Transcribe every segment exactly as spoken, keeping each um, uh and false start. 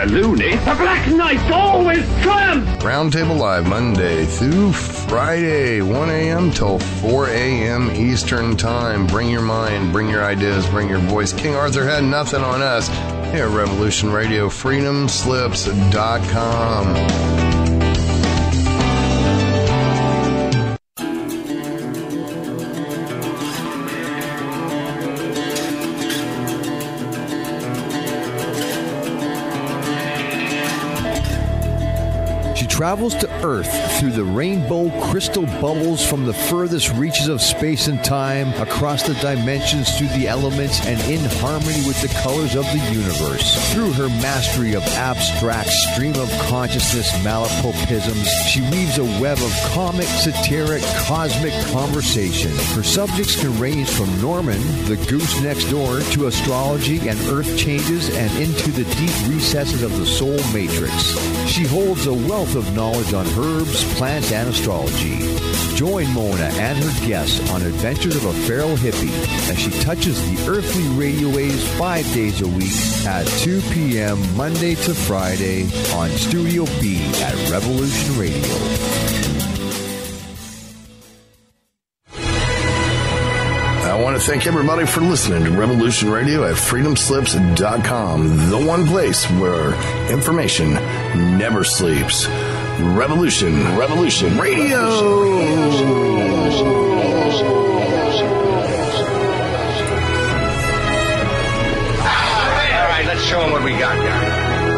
a loony. The Black Knight always triumphs! Roundtable Live, Monday through Friday, one a.m. till four a.m. Eastern Time. Bring your mind, bring your ideas, bring your voice. King Arthur had nothing on us here at Revolution Radio, freedom slips dot com. Travels to Earth through the rainbow crystal bubbles from the furthest reaches of space and time, across the dimensions, through the elements, and in harmony with the colors of the universe. Through her mastery of abstract stream of consciousness malapropisms, she weaves a web of comic, satiric, cosmic conversation. Her subjects can range from Norman, the goose next door, to astrology and earth changes, and into the deep recesses of the soul matrix. She holds a wealth of knowledge on herbs, plants, and astrology. Join Mona and her guests on Adventures of a Feral Hippie as she touches the earthly radio waves five days a week at two p.m. Monday to Friday on Studio B at Revolution Radio. I want to thank everybody for listening to Revolution Radio at freedom slips dot com, the one place where information never sleeps. Revolution, Revolution Radio. All right, let's show them what we got here.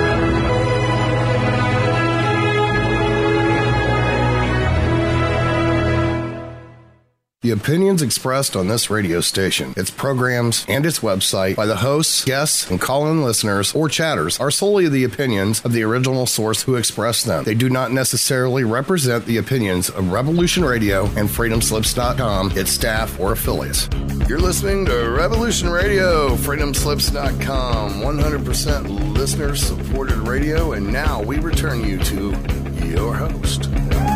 The opinions expressed on this radio station, its programs, and its website by the hosts, guests, and call-in listeners or chatters are solely the opinions of the original source who expressed them. They do not necessarily represent the opinions of Revolution Radio and freedom slips dot com, its staff, or affiliates. You're listening to Revolution Radio, freedom slips dot com, one hundred percent listener-supported radio, and now we return you to your host.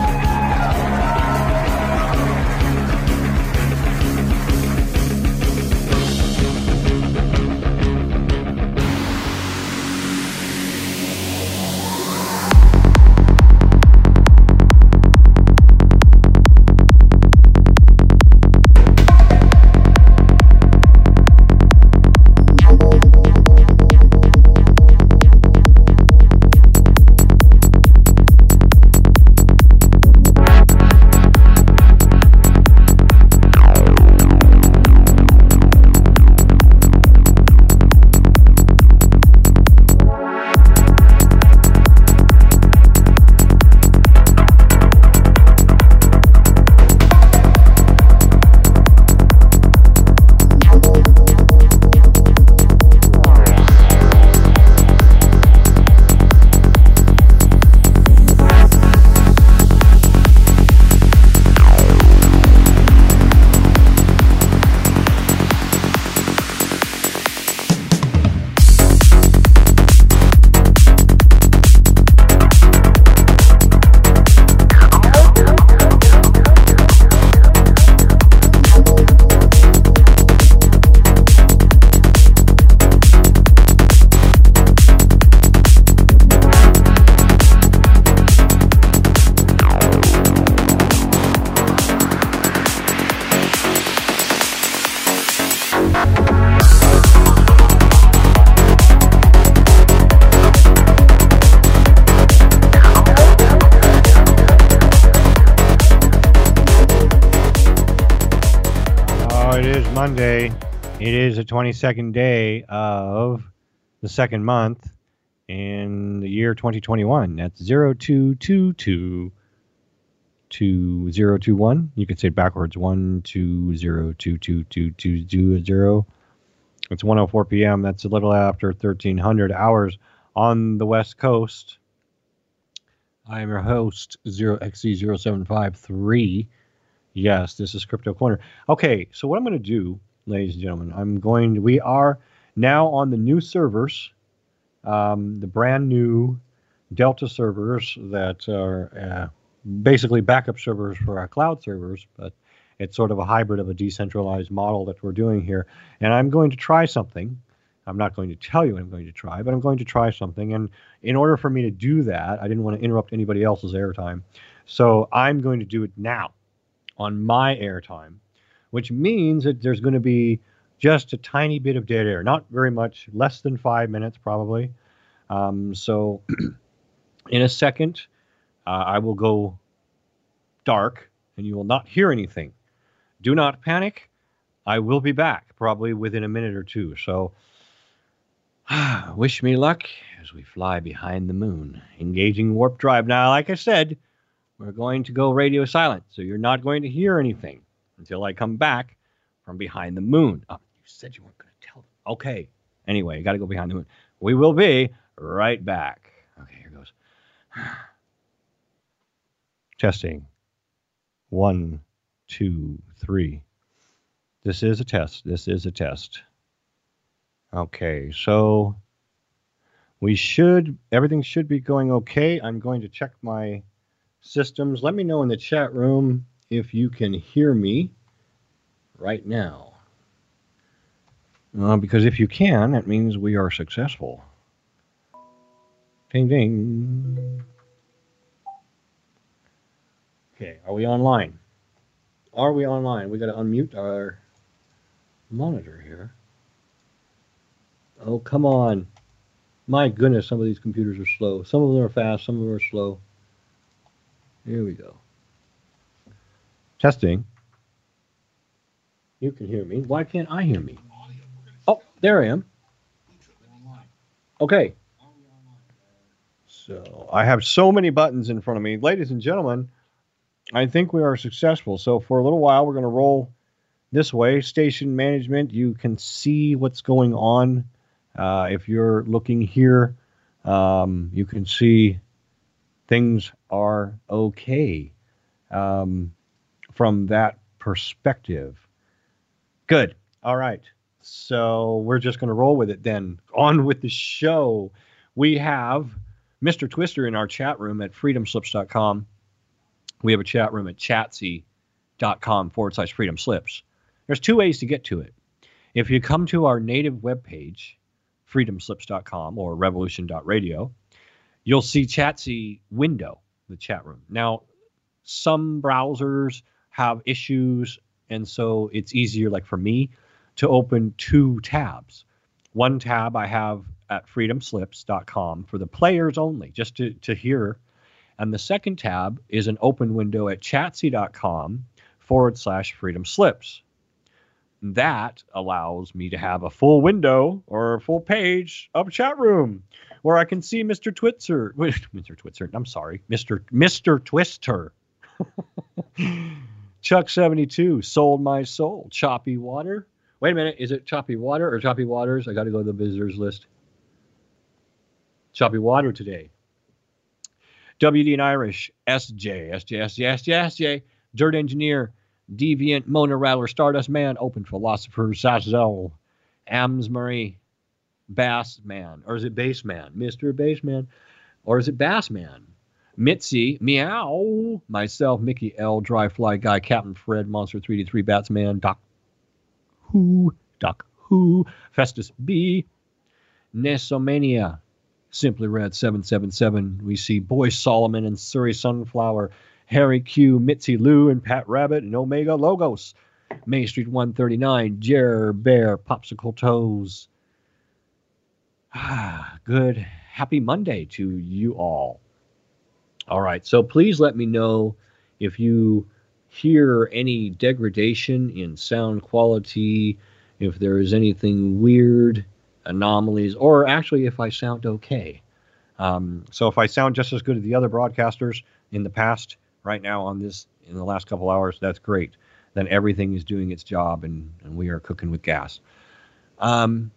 Monday. It is the twenty-second day of the second month in the year twenty twenty-one. That's zero two two two two zero two one. You could say it backwards. one two zero two two two two two zero. It's one oh four p.m. That's a little after thirteen hundred hours on the West Coast. I am your host, zero X Z zero seven five three. Yes, this is Crypto Corner. Okay, so what I'm going to do, ladies and gentlemen, I'm going to, we are now on the new servers, um, the brand new Delta servers that are uh, basically backup servers for our cloud servers, but it's sort of a hybrid of a decentralized model that we're doing here. And I'm going to try something. I'm not going to tell you what I'm going to try, but I'm going to try something. And in order for me to do that, I didn't want to interrupt anybody else's airtime. So I'm going to do it now on my airtime, which means that there's going to be just a tiny bit of dead air, not very much, less than five minutes probably. Um, so in a second, uh, I will go dark and you will not hear anything. Do not panic. I will be back probably within a minute or two. So wish me luck as we fly behind the moon, engaging warp drive. Now, like I said, we're going to go radio silent, so you're not going to hear anything until I come back from behind the moon. Oh, you said you weren't going to tell them. Okay. Anyway, you got to go behind the moon. We will be right back. Okay, here goes. Testing. One, two, three. This is a test. This is a test. Okay, so we should, everything should be going okay. I'm going to check my systems. Let me know in the chat room if you can hear me right now. Uh, because if you can, that means we are successful. Ding, ding. Okay, are we online? Are we online? We got to unmute our monitor here. Oh, come on. My goodness, some of these computers are slow. Some of them are fast, some of them are slow. Here we go. Testing. You can hear me. Why can't I hear me? Oh, there I am. Okay. So I have so many buttons in front of me. Ladies and gentlemen, I think we are successful. So for a little while, we're going to roll this way. Station management, you can see what's going on. Uh, if you're looking here, um, you can see things are okay um, from that perspective. Good. All right. So we're just going to roll with it then. On with the show. We have Mister Twister in our chat room at freedom slips dot com. We have a chat room at chatsy.com forward slash freedom slips. There's two ways to get to it. If you come to our native webpage, freedom slips dot com or revolution dot radio, you'll see Chatsy window, the chat room. Now, some browsers have issues, and so it's easier, like for me, to open two tabs. One tab I have at freedom slips dot com for the players only, just to, to hear. And the second tab is an open window at chatsy.com forward slash freedom slips. That allows me to have a full window or a full page of chat room where I can see Mister Twitzer. Mister Twitzer, I'm sorry. Mister Mister Twister. Chuck seventy-two, sold my soul. Choppy Water. Wait a minute. Is it Choppy Water or Choppy Waters? I got to go to the visitors list. Choppy Water today. W D and Irish. S J. S J, S J, S J, S J. Dirt Engineer. Deviant, Mona Rattler, Stardust Man, Open Philosopher, Zazel, Amsbury, Bass Man, or is it Bass Man? Mister Bass Man, or is it Bass Man? Mitzi, Meow, myself, Mickey L, Dry Fly Guy, Captain Fred, Monster three D three, Batsman, Doc Who, Doc Who, Festus B, Nesomania, Simply Red seven seven seven. We see Boy Solomon and Surrey Sunflower, Harry Q, Mitzi Lou, and Pat Rabbit, and Omega Logos. Main Street one thirty-nine, Jer Bear, Popsicle Toes. Ah, good. Happy Monday to you all. All right, so please let me know if you hear any degradation in sound quality, if there is anything weird, anomalies, or actually if I sound okay. Um, so if I sound just as good as the other broadcasters in the past, right now on this, in the last couple hours, that's great. Then everything is doing its job, and, and we are cooking with gas. Um,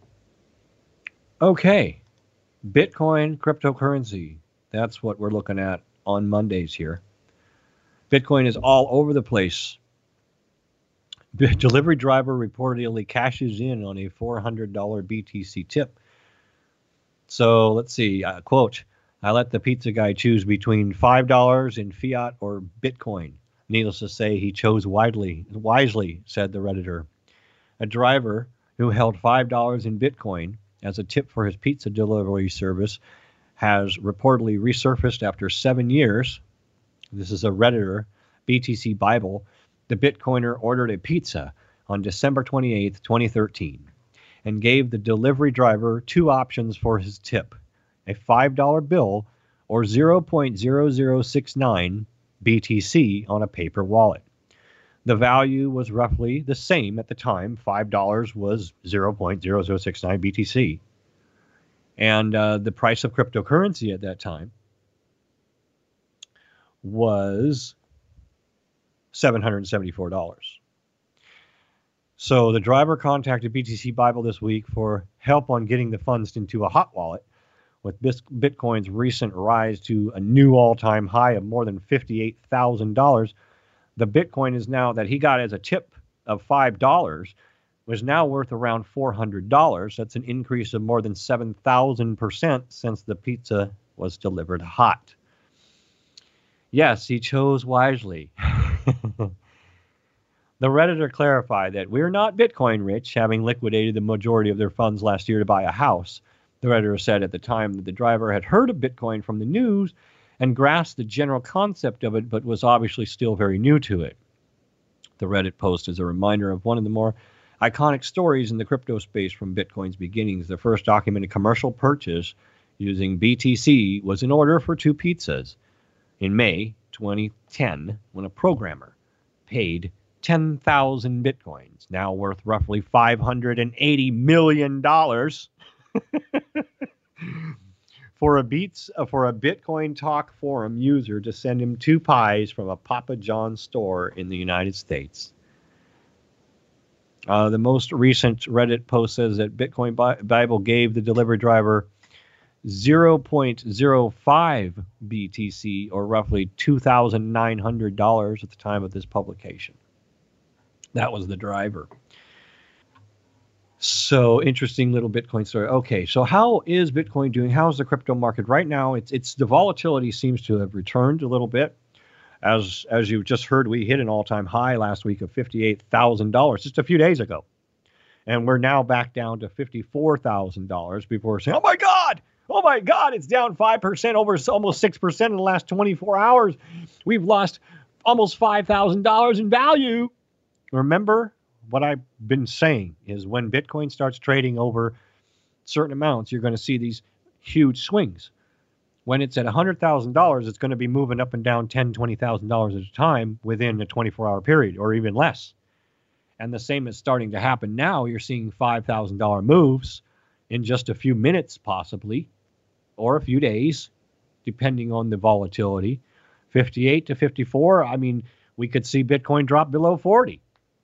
okay. Bitcoin, cryptocurrency. That's what we're looking at on Mondays here. Bitcoin is all over the place. The delivery driver reportedly cashes in on a four hundred dollars B T C tip. So let's see, uh, quote, I let the pizza guy choose between five dollars in fiat or Bitcoin. Needless to say, he chose widely, wisely, said the Redditor. A driver who held five dollars in Bitcoin as a tip for his pizza delivery service has reportedly resurfaced after seven years. This is a Redditor, B T C Bible. The Bitcoiner ordered a pizza on December twenty-eighth, twenty thirteen, and gave the delivery driver two options for his tip, a five dollar bill or zero point zero zero six nine B T C on a paper wallet. The value was roughly the same at the time. five dollars was zero point zero zero six nine B T C. And uh, the price of cryptocurrency at that time was seven hundred seventy-four dollars. So the driver contacted B T C Bible this week for help on getting the funds into a hot wallet. With Bitcoin's recent rise to a new all-time high of more than fifty-eight thousand dollars, the Bitcoin is now that he got as a tip of five dollars was now worth around four hundred dollars. That's an increase of more than seven thousand percent since the pizza was delivered hot. Yes, he chose wisely. The Redditor clarified that we're not Bitcoin rich, having liquidated the majority of their funds last year to buy a house. The Redditor said at the time that the driver had heard of Bitcoin from the news and grasped the general concept of it, but was obviously still very new to it. The Reddit post is a reminder of one of the more iconic stories in the crypto space from Bitcoin's beginnings. The first documented commercial purchase using B T C was an order for two pizzas in May twenty ten, when a programmer paid ten thousand Bitcoins, now worth roughly five hundred eighty million dollars, for a Beats uh, for a Bitcoin Talk forum user to send him two pies from a Papa John's store in the United States. Uh, the most recent Reddit post says that Bitcoin Bible gave the delivery driver zero point zero five B T C, or roughly two thousand nine hundred dollars at the time of this publication. That was the driver. So, interesting little Bitcoin story. Okay, so how is Bitcoin doing? How's the crypto market right now? It's it's the volatility seems to have returned a little bit. As as you just heard, we hit an all-time high last week of fifty-eight thousand dollars just a few days ago. And we're now back down to fifty-four thousand dollars. People are saying, oh my God, oh my God, it's down five percent, over almost six percent in the last twenty-four hours. We've lost almost five thousand dollars in value. Remember, what I've been saying is when Bitcoin starts trading over certain amounts, you're going to see these huge swings. When it's at one hundred thousand dollars, it's going to be moving up and down ten thousand dollars, twenty thousand dollars at a time within a twenty-four hour period, or even less. And the same is starting to happen now. You're seeing five thousand dollars moves in just a few minutes, possibly, or a few days, depending on the volatility. fifty-eight to fifty-four, I mean, we could see Bitcoin drop below forty.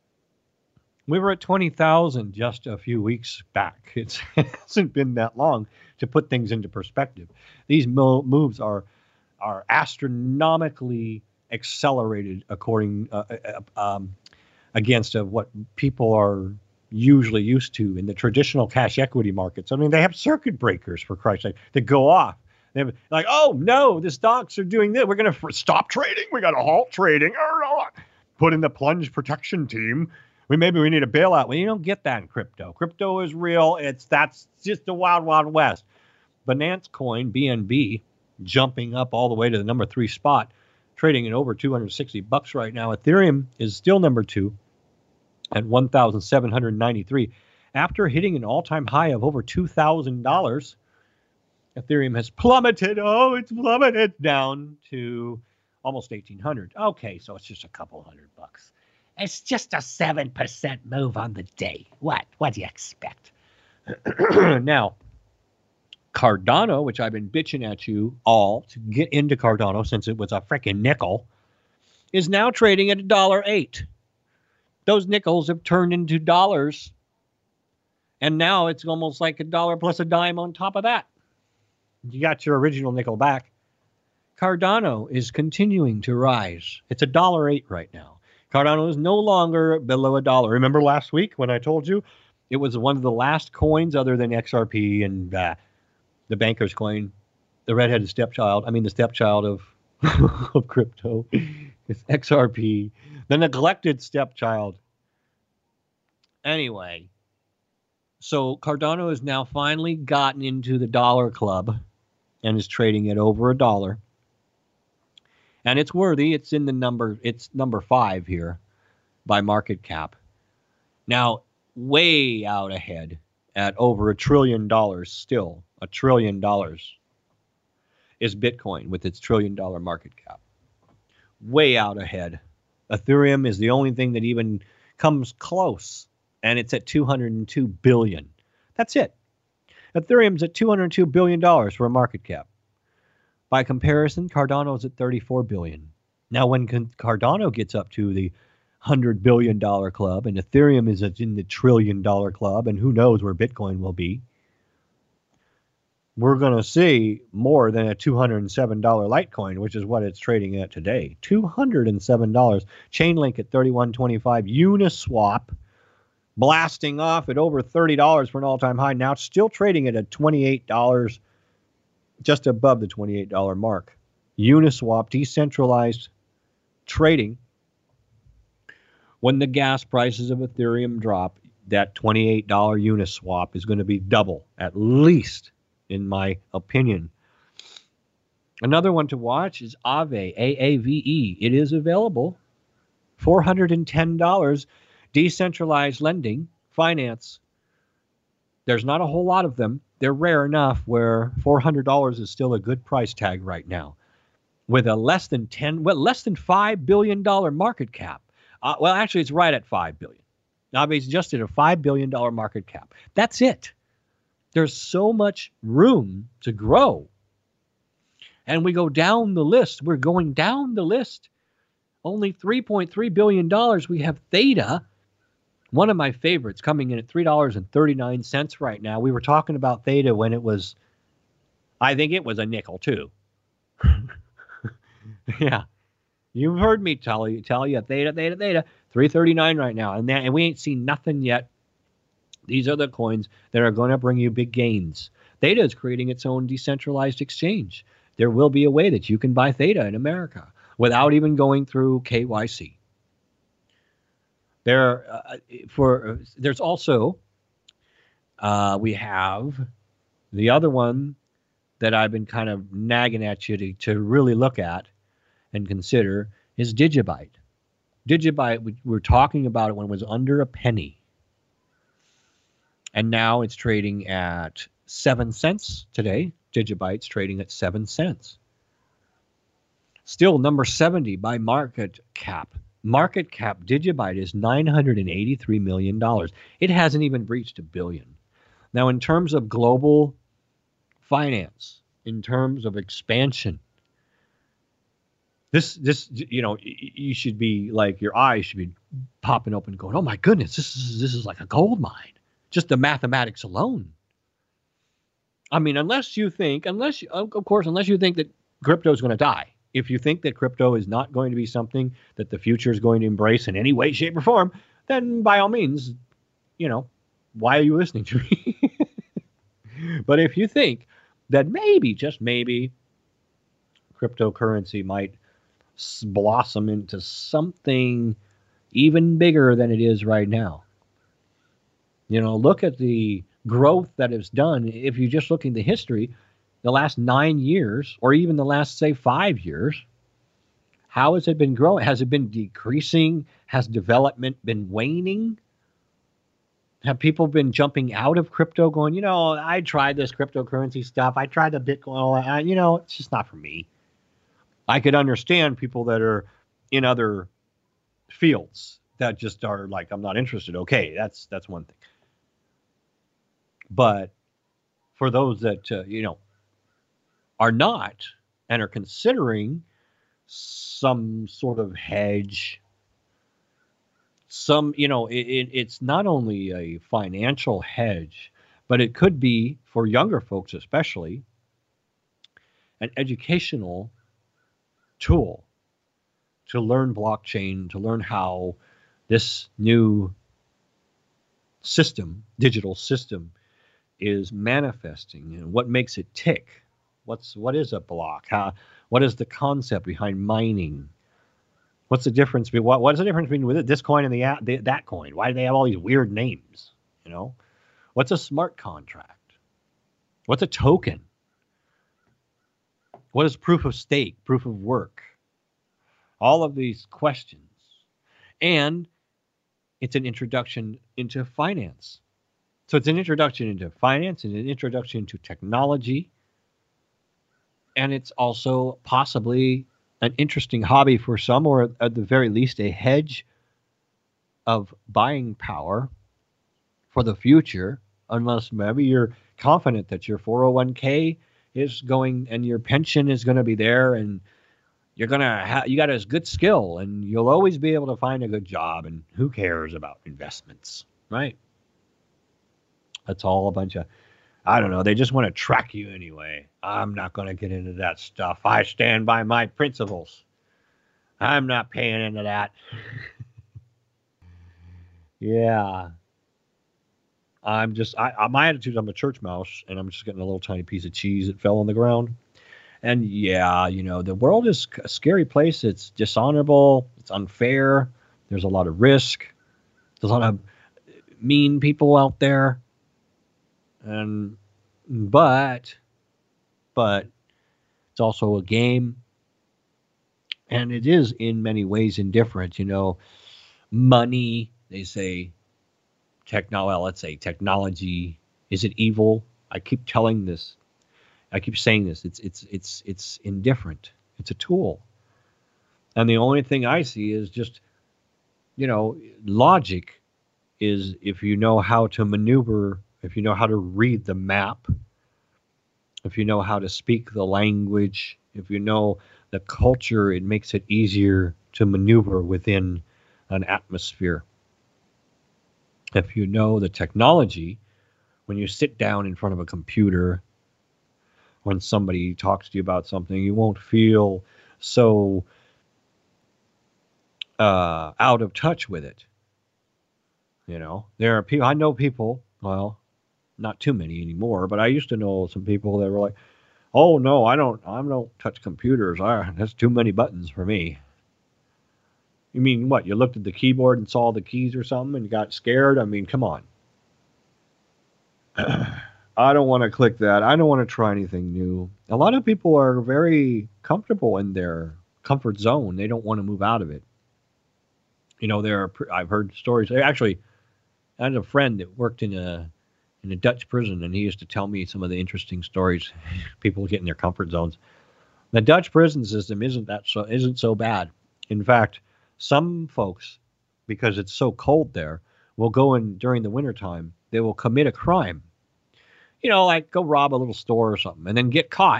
We were at twenty thousand just a few weeks back. It's, it hasn't been that long to put things into perspective. These mo- moves are are astronomically accelerated according uh, uh, um, against of what people are usually used to in the traditional cash equity markets. I mean, they have circuit breakers, for Christ's sake, that go off. They have, like, oh no, the stocks are doing this. We're going to stop trading. We got to halt trading. Put in the plunge protection team. We maybe we need a bailout. Well, you don't get that in crypto. Crypto is real. It's that's just the wild, wild west. Binance Coin, B N B, jumping up all the way to the number three spot, trading at over two hundred sixty bucks right now. Ethereum is still number two at one thousand seven hundred ninety-three. After hitting an all-time high of over two thousand dollars, Ethereum has plummeted. Oh, it's plummeted down to almost eighteen hundred. Okay, so it's just a couple hundred bucks. It's just a seven percent move on the day. What? What do you expect? Now, Cardano, which I've been bitching at you all to get into Cardano since it was a freaking nickel, is now trading at a dollar eight. Those nickels have turned into dollars, and now it's almost like a dollar plus a dime on top of that. You got your original nickel back. Cardano is continuing to rise. It's a dollar eight right now. Cardano is no longer below a dollar. Remember last week when I told you it was one of the last coins other than X R P and uh, the banker's coin, the redheaded stepchild. I mean, the stepchild of, of crypto. It's X R P, the neglected stepchild. Anyway, So Cardano has now finally gotten into the dollar club and is trading at over a dollar. And it's worthy. It's in the number, it's number five here by market cap. Now, way out ahead at over a trillion dollars still, a trillion dollars is Bitcoin with its trillion dollar market cap. Way out ahead. Ethereum is the only thing that even comes close, and it's at two hundred two billion dollars. That's it. Ethereum's at two hundred two billion dollars for a market cap. By comparison, Cardano's at thirty-four billion dollars. Now, when Cardano gets up to the one hundred billion dollars club, and Ethereum is in the trillion dollar club, and who knows where Bitcoin will be, we're going to see more than a two hundred seven dollars Litecoin, which is what it's trading at today. two hundred seven dollars. Chainlink at thirty-one twenty-five. Uniswap blasting off at over thirty dollars for an all-time high. Now it's still trading at a twenty-eight dollars, just above the twenty-eight dollars mark. Uniswap, decentralized trading. When the gas prices of Ethereum drop, that twenty-eight dollars Uniswap is going to be double, at least, in my opinion. Another one to watch is Aave, A A V E. It is available. four hundred ten dollars. Decentralized lending, finance. There's not a whole lot of them. They're rare enough where four hundred dollars is still a good price tag right now. With a less than ten, well, less than five billion dollars market cap. Uh, well, actually, it's right at five billion dollars. Aave's just at a five billion dollars market cap. That's it. There's so much room to grow. And we go down the list. We're going down the list. Only three point three billion dollars. We have Theta, one of my favorites, coming in at three dollars and thirty-nine cents right now. We were talking about Theta when it was, I think it was a nickel too. Yeah. You've heard me tell you, tell you, Theta, Theta, Theta, three thirty-nine right now. And, that, and we ain't seen nothing yet. These are the coins that are going to bring you big gains. Theta is creating its own decentralized exchange. There will be a way that you can buy Theta in America without even going through K Y C. There, uh, for there's also uh, we have the other one that I've been kind of nagging at you to, to really look at and consider is Digibyte. Digibyte, we were talking about it when it was under a penny. And now it's trading at seven cents today. Digibyte's trading at seven cents. Still number seventy by market cap. Market cap Digibyte is nine hundred eighty-three million dollars. It hasn't even breached a billion. Now, in terms of global finance, in terms of expansion, this, this, you know, you should be like, your eyes should be popping open going, oh my goodness, this is, this is like a gold mine. Just the mathematics alone. I mean, unless you think, unless you, of course, unless you think that crypto is going to die. If you think that crypto is not going to be something that the future is going to embrace in any way, shape, or form, then by all means, you know, why are you listening to me? But if you think that maybe, just maybe, cryptocurrency might blossom into something even bigger than it is right now. You know, look at the growth that it's done. If you just look in the history, the last nine years, or even the last, say, five years, how has it been growing? Has it been decreasing? Has development been waning? Have people been jumping out of crypto going, you know, I tried this cryptocurrency stuff. I tried the Bitcoin. I, you know, it's just not for me. I could understand people that are in other fields that just are like, I'm not interested. Okay, that's that's one thing. But for those that, uh, you know, are not and are considering some sort of hedge, some, you know, it, it, it's not only a financial hedge, but it could be, for younger folks especially, an educational tool to learn blockchain, to learn how this new system, digital system, is manifesting and what makes it tick. What's what is a block? How, what is the concept behind mining? What's the difference? What what is the difference between this coin and the, the that coin? Why do they have all these weird names? You know, What's a smart contract? What's a token? What is proof of stake, proof of work? All of these questions. And it's an introduction into finance. So it's an introduction into finance and an introduction to technology. And it's also possibly an interesting hobby for some, or at the very least a hedge of buying power for the future, unless maybe you're confident that your four oh one k is going and your pension is going to be there, and you're going to have, you got a good skill, and you'll always be able to find a good job, and who cares about investments, right? That's all a bunch of, I don't know, they just want to track you anyway. I'm not going to get into that stuff. I stand by my principles. I'm not paying into that. Yeah. I'm just, I, I, my attitude, I'm a church mouse, and I'm just getting a little tiny piece of cheese that fell on the ground. And yeah, you know, the world is a scary place. It's dishonorable. It's unfair. There's a lot of risk. There's a lot of mean people out there. And, but, but it's also a game. And it is in many ways indifferent. You know, money, they say, techno, well, let's say technology, is it evil? I keep telling this. I keep saying this. It's, it's, it's, it's indifferent. It's a tool. And the only thing I see is just, you know, logic is if you know how to maneuver, if you know how to read the map, if you know how to speak the language, if you know the culture, it makes it easier to maneuver within an atmosphere. If you know the technology, when you sit down in front of a computer, when somebody talks to you about something, you won't feel so uh, out of touch with it. You know, there are people, I know people, well, not too many anymore, but I used to know some people that were like, oh no, I don't, I don't touch computers. I, that's too many buttons for me. You mean what? You looked at the keyboard and saw the keys or something and you got scared? I mean, come on. I don't want to click that. I don't want to try anything new. A lot of people are very comfortable in their comfort zone. They don't want to move out of it. You know, there are, I've heard stories. Actually, I had a friend that worked in a in a Dutch prison, and he used to tell me some of the interesting stories. People get in their comfort zones. The Dutch prison system isn't that so isn't so bad. In fact, some folks, because it's so cold there, will go in during the wintertime. They will commit a crime. You know, like go rob a little store or something, and then get caught.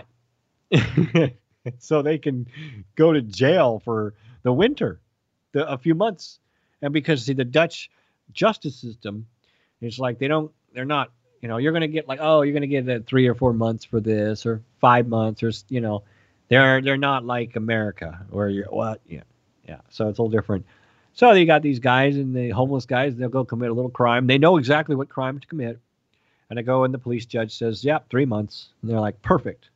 So they can go to jail for the winter, the, a few months. And because, see, the Dutch justice system, it's like they don't, they're not, you know, you're going to get like, oh, you're going to get uh, three or four months for this, or five months, or, you know, they're, they're not like America where you're, what? Yeah. Yeah. So it's a little different. So you got these guys, and the homeless guys, they'll go commit a little crime. They know exactly what crime to commit. And I go, and the police judge says, yep, three months. And they're like, perfect.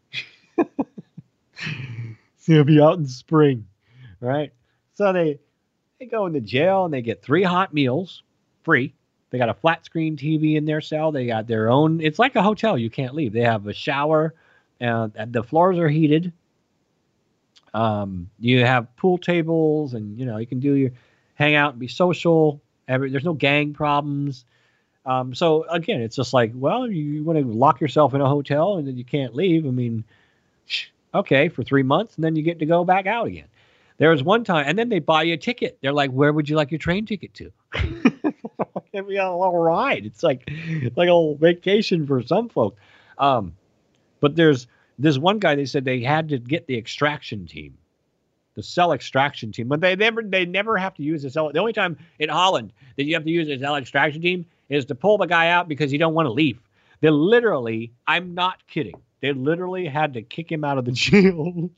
So he'll be out in spring, right? So they, they go into jail, and they get three hot meals free. They got a flat screen T V in their cell. They got their own. It's like a hotel. You can't leave. They have a shower, and the floors are heated. Um, you have pool tables, and, you know, you can do your hang out and be social. Every, there's no gang problems. Um, so again, it's just like, well, you want to lock yourself in a hotel and then you can't leave. I mean, okay, for three months, and then you get to go back out again. There was one time, and then they buy you a ticket. They're like, where would you like your train ticket to? Give me a little ride. It's like, like a little vacation for some folks. Um, but there's this one guy, they said they had to get the extraction team, the cell extraction team. But they never, they never have to use the cell. The only time in Holland that you have to use the cell extraction team is to pull the guy out because you don't want to leave. They literally, I'm not kidding, they literally had to kick him out of the jail.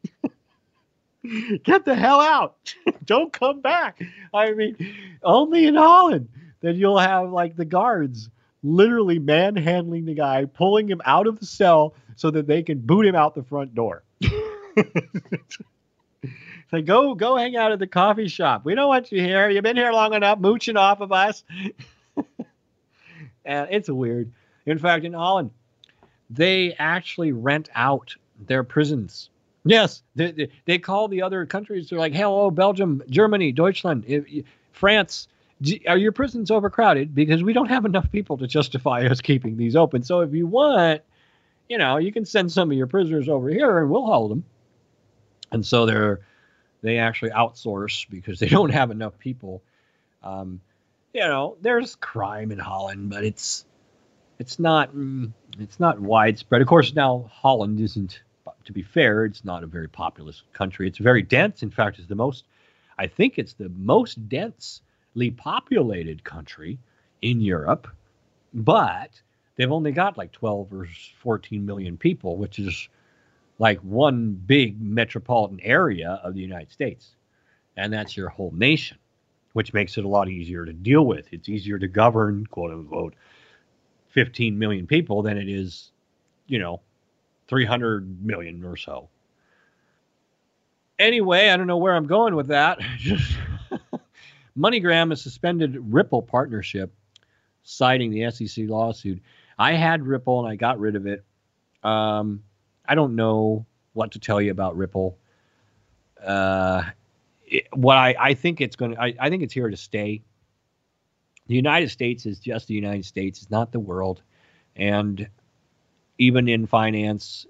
Get the hell out. Don't come back. I mean, only in Holland that you'll have like the guards literally manhandling the guy, pulling him out of the cell so that they can boot him out the front door. Like, go, go hang out at the coffee shop. We don't want you here. You've been here long enough, mooching off of us. And it's weird. In fact, in Holland, they actually rent out their prisons. Yes, they, they, they call the other countries. They're like, hello, Belgium, Germany, Deutschland, France. Are your prisons overcrowded? Because we don't have enough people to justify us keeping these open. So if you want, you know, you can send some of your prisoners over here and we'll hold them. And so they're, they actually outsource because they don't have enough people. Um, you know, there's crime in Holland, but it's, it's not, it's not widespread. Of course, now Holland isn't, to be fair, it's not a very populous country. It's very dense. In fact, it's the most, I think it's the most densely populated country in Europe, but they've only got like twelve or fourteen million people, which is like one big metropolitan area of the United States. And that's your whole nation, which makes it a lot easier to deal with. It's easier to govern, quote unquote, fifteen million people than it is, you know, three hundred million or so. Anyway, I don't know where I'm going with that. Just MoneyGram has suspended Ripple partnership, citing the S E C lawsuit. I had Ripple and I got rid of it. Um, I don't know what to tell you about Ripple. Uh, it, what I, I think it's going to, I, I think it's here to stay. The United States is just the United States. It's not the world. And even in finance,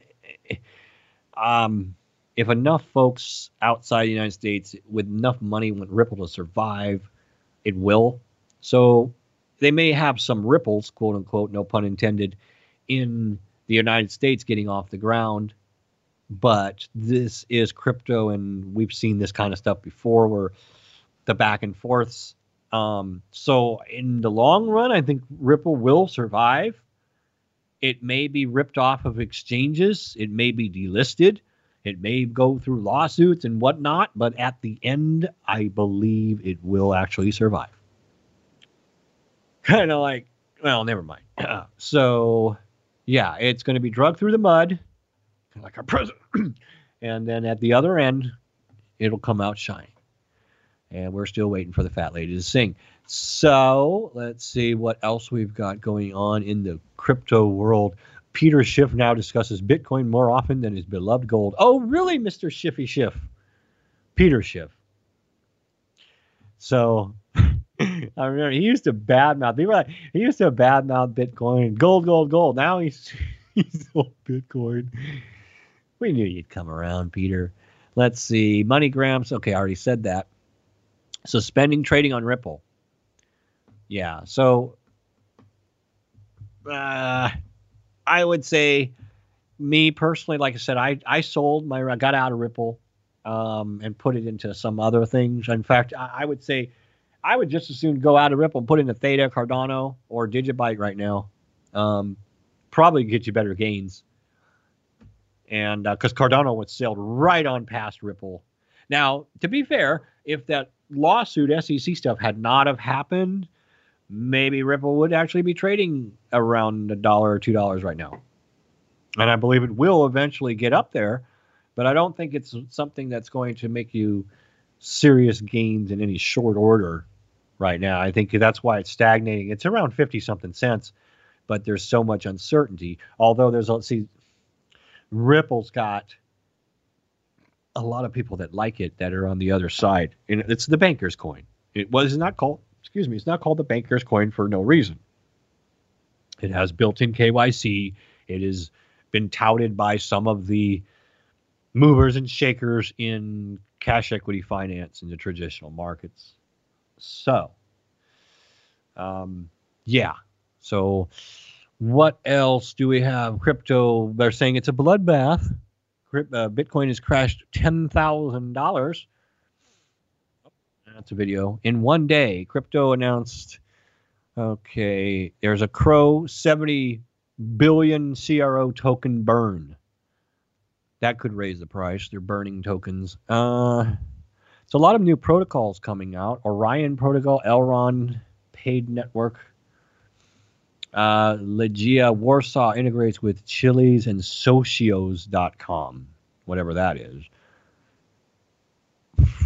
um, if enough folks outside the United States with enough money want Ripple to survive, it will. So they may have some ripples, quote unquote, no pun intended, in the United States getting off the ground. But this is crypto, and we've seen this kind of stuff before where the back and forths. Um, so in the long run, I think Ripple will survive. It may be ripped off of exchanges. It may be delisted. It may go through lawsuits and whatnot. But at the end, I believe it will actually survive. Kind of like, well, never mind. So, yeah, it's going to be drugged through the mud, like our president. And then at the other end, it'll come out shining. And we're still waiting for the fat lady to sing. So let's see what else we've got going on in the crypto world. Peter Schiff now discusses Bitcoin more often than his beloved gold. Oh, really, Mister Schiffy Schiff? Peter Schiff. So I remember he used to badmouth. People like, he used to badmouth Bitcoin. Gold, gold, gold. Now he's he's all Bitcoin. We knew you'd come around, Peter. Let's see. MoneyGrams. Okay, I already said that. Suspending trading on Ripple. Yeah, so uh, I would say, me personally, like I said, I, I sold my, I got out of Ripple um, and put it into some other things. In fact, I, I would say I would just as soon go out of Ripple and put into Theta, Cardano, or Digibyte right now. Um, probably get you better gains. And because uh, Cardano was sailed right on past Ripple. Now, to be fair, if that lawsuit S E C stuff had not have happened, maybe Ripple would actually be trading around a dollar or two dollars right now. And I believe it will eventually get up there, but I don't think it's something that's going to make you serious gains in any short order right now. I think that's why it's stagnating. It's around fifty something cents, but there's so much uncertainty. Although there's, let's see, Ripple's got a lot of people that like it that are on the other side. And it's the banker's coin. It was not called, excuse me, it's not called the banker's coin for no reason. It has built-in K Y C. It has been touted by some of the movers and shakers in cash equity finance in the traditional markets. So, um, yeah. So what else do we have? Crypto, they're saying it's a bloodbath. Uh, Bitcoin has crashed ten thousand dollars. That's a video. In one day, crypto announced, okay, there's a Crow seventy billion C R O token burn. That could raise the price. They're burning tokens. Uh, it's a lot of new protocols coming out. Orion Protocol, Elrond, Paid Network. Uh, Legia Warsaw integrates with Chili's and Socios dot com, whatever that is.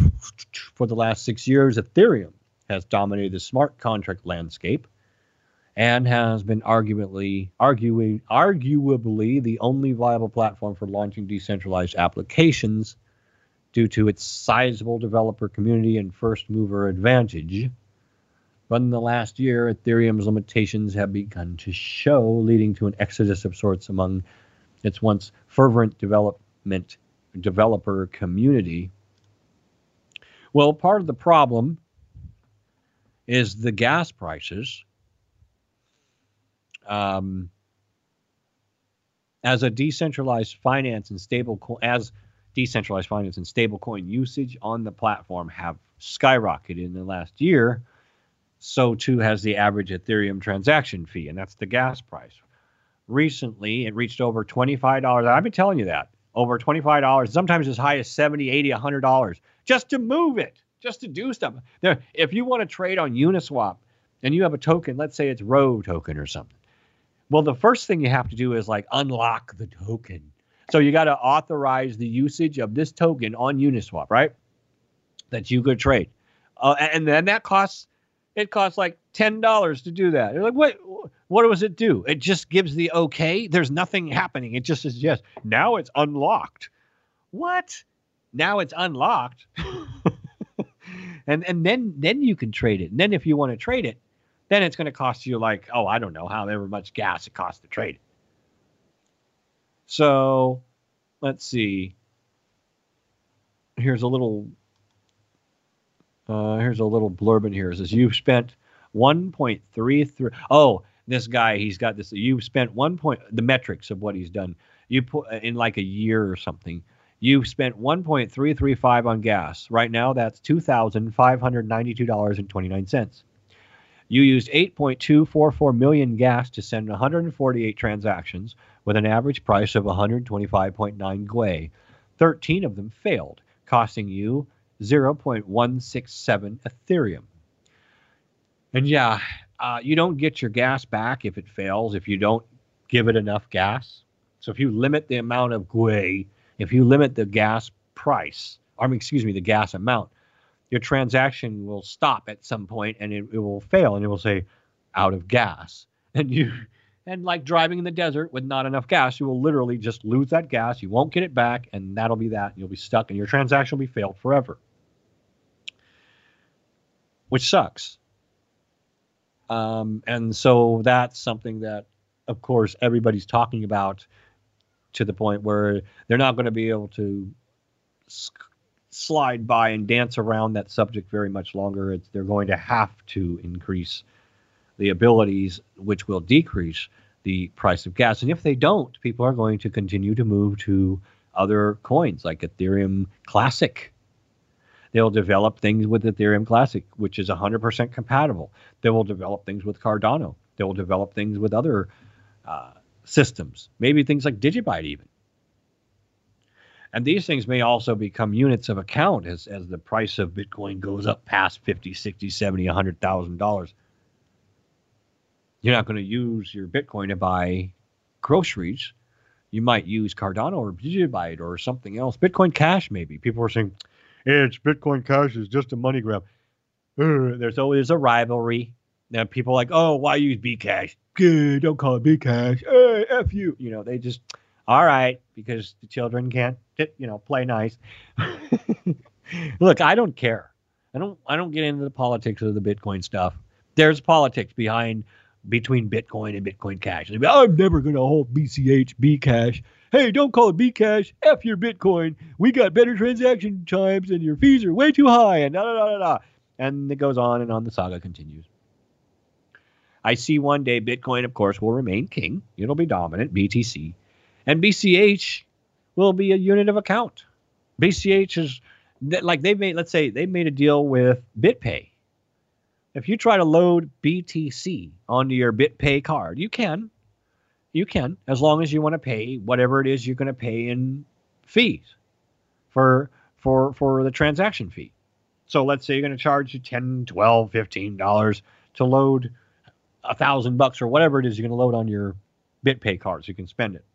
For the last six years, Ethereum has dominated the smart contract landscape, and has been arguably, arguing, arguably the only viable platform for launching decentralized applications due to its sizable developer community and first mover advantage. But in the last year, Ethereum's limitations have begun to show, leading to an exodus of sorts among its once fervent development developer community. Well, part of the problem is the gas prices. Um, as a decentralized finance and stable co- as decentralized finance and stablecoin usage on the platform have skyrocketed in the last year, so too has the average Ethereum transaction fee, and that's the gas price. Recently, it reached over twenty-five dollars. I've been telling you that. Over twenty-five dollars, sometimes as high as seventy, eighty, one hundred dollars just to move it, just to do stuff. There, if you want to trade on Uniswap and you have a token, let's say it's R O W token or something, well, the first thing you have to do is like unlock the token. So you got to authorize the usage of this token on Uniswap, right? That you could trade. Uh, and then that costs, it costs like ten dollars to do that. You're like, what, what does it do? It just gives the okay. There's nothing happening. It just says, yes, now it's unlocked. What? Now it's unlocked. and and then, then you can trade it. And then if you want to trade it, then it's going to cost you like, oh, I don't know, however much gas it costs to trade it. So let's see. Here's a little uh, here's a little blurb in here. It says you've spent one point three three. Oh, this guy, he's got this. You've spent one point. The metrics of what he's done. You put in like a year or something. You've spent one point three three five on gas. Right now, that's two thousand five hundred ninety-two dollars and twenty-nine cents. You used eight point two four four million gas to send one hundred forty-eight transactions with an average price of one hundred twenty-five point nine Gwei. thirteen of them failed, costing you zero point one six seven Ethereum. And yeah, uh, you don't get your gas back if it fails, if you don't give it enough gas. So if you limit the amount of Gwei, if you limit the gas price, I mean, excuse me, the gas amount, your transaction will stop at some point and it, it will fail and it will say out of gas. And you, and like driving in the desert with not enough gas, you will literally just lose that gas. You won't get it back, and that'll be that. You'll be stuck and your transaction will be failed forever, which sucks. Um, and so that's something that, of course, everybody's talking about, to the point where they're not going to be able to sk- slide by and dance around that subject very much longer. It's, they're going to have to increase the abilities, which will decrease the price of gas. And if they don't, people are going to continue to move to other coins like Ethereum Classic. They'll develop things with Ethereum Classic, which is one hundred percent compatible. They will develop things with Cardano. They will develop things with other uh, systems, maybe things like Digibyte even. And these things may also become units of account as, as the price of Bitcoin goes up past fifty, sixty, seventy, one hundred thousand dollars. You're not going to use your Bitcoin to buy groceries. You might use Cardano or Digibyte or something else. Bitcoin Cash, maybe. People are saying, hey, it's Bitcoin Cash is just a money grab. Uh, there's always a rivalry. Now people are like, oh, why use Bcash? Good, don't call it Bcash. Hey, F you. You know, they just, all right, because the children can't, you know, play nice. Look, I don't care. I don't I don't get into the politics of the Bitcoin stuff. There's politics behind between Bitcoin and Bitcoin Cash. Like, I'm never going to hold B C H, Bcash. Hey, don't call it Bcash. F your Bitcoin. We got better transaction times and your fees are way too high. And da da da da da. And it goes on and on. The saga continues. I see one day Bitcoin, of course, will remain king. It'll be dominant, B T C. And B C H will be a unit of account. B C H is, like they've made, let's say, they've made a deal with BitPay. If you try to load B T C onto your BitPay card, you can. You can, as long as you want to pay whatever it is you're going to pay in fees for for for the transaction fee. So let's say you're going to charge you ten, twelve, fifteen dollars to load a thousand bucks or whatever it is you're going to load on your BitPay card so you can spend it.